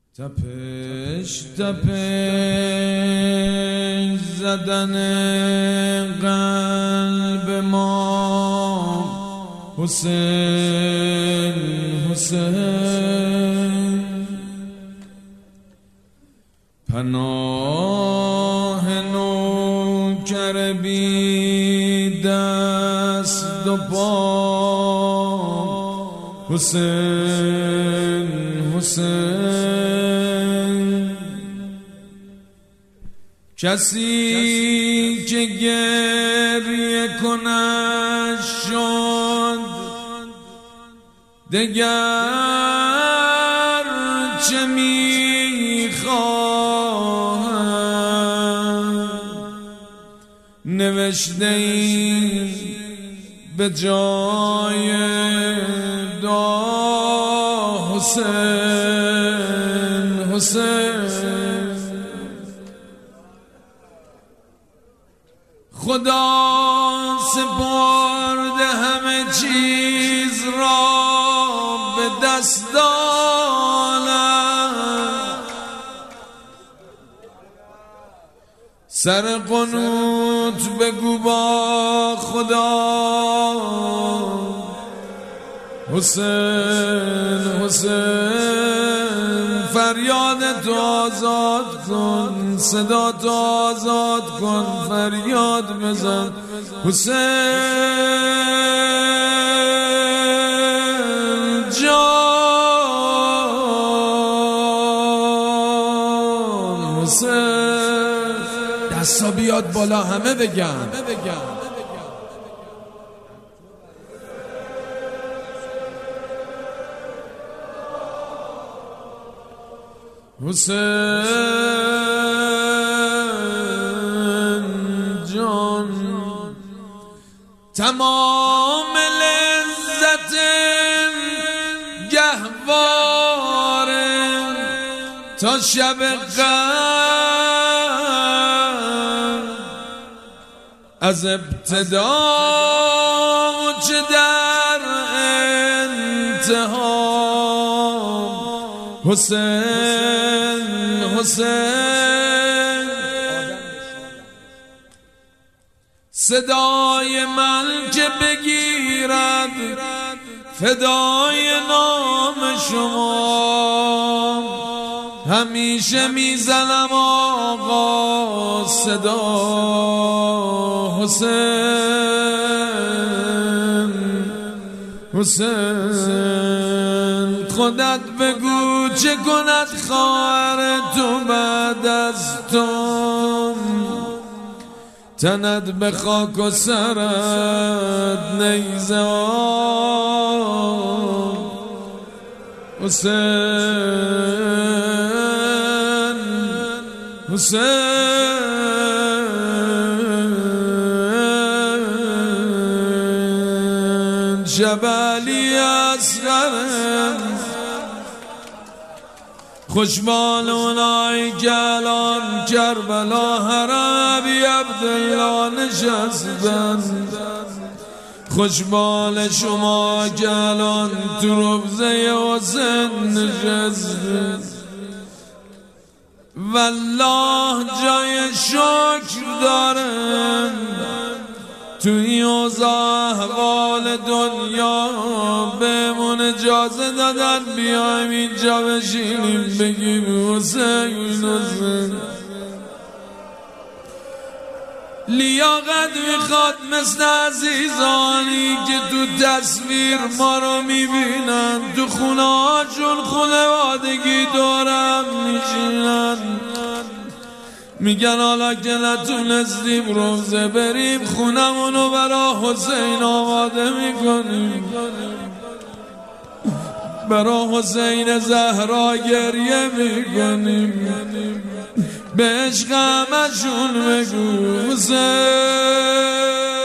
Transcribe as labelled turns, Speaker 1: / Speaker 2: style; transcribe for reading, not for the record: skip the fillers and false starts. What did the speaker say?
Speaker 1: تپش زدن قلب ما حسین حسین، پناه نوکر بی دست و پا حسین حسین. کسی که گریه کند شد دگر چه میخواهد، نوشته ای به جای دعا حسین حسین. خدا سپرده همه چیز را به دست دارد، سر قنوت بگو با خدا حسین حسین. فریاد تو آزاد کن، صدا تو آزاد کن، فریاد بزن حسین جان حسین. دستا بیاد بالا همه بگن حسین جان. تمام لذت گهوار تا شب قدر، از ابتدا چه در انتها حسین حسین. صدای من که بگیرد فدای نام شما، همیشه میزنم آقا صدا حسین حسین. خودت بگو چه کند خواهر تو بعد از تو، تنت به خاک و سرت نیزه حسین حسین. جبلی اصغرم خوشبال اونایی که الان کربلا حرم ابی عبدالله نشستن، خوشبال شما که الان تو روضه حسین نشستن. والله جای شکر دارن تو این اوضاع احوال دنیا، بهمون اجازه دادن بیایم اینجا بشینیم بگیم حسین حسین. لیاقت میخواد مثل عزیزانی که تو تصویر ما رو میبینن، تو خونه هاشون خانوادگی دورم میشینن، میگن حالا که نتونستیم روزه بریم خونمونو برا حسین آماده میکنیم، برا حسین زهرا گریه میکنیم، به عشق همشون بگو حسین.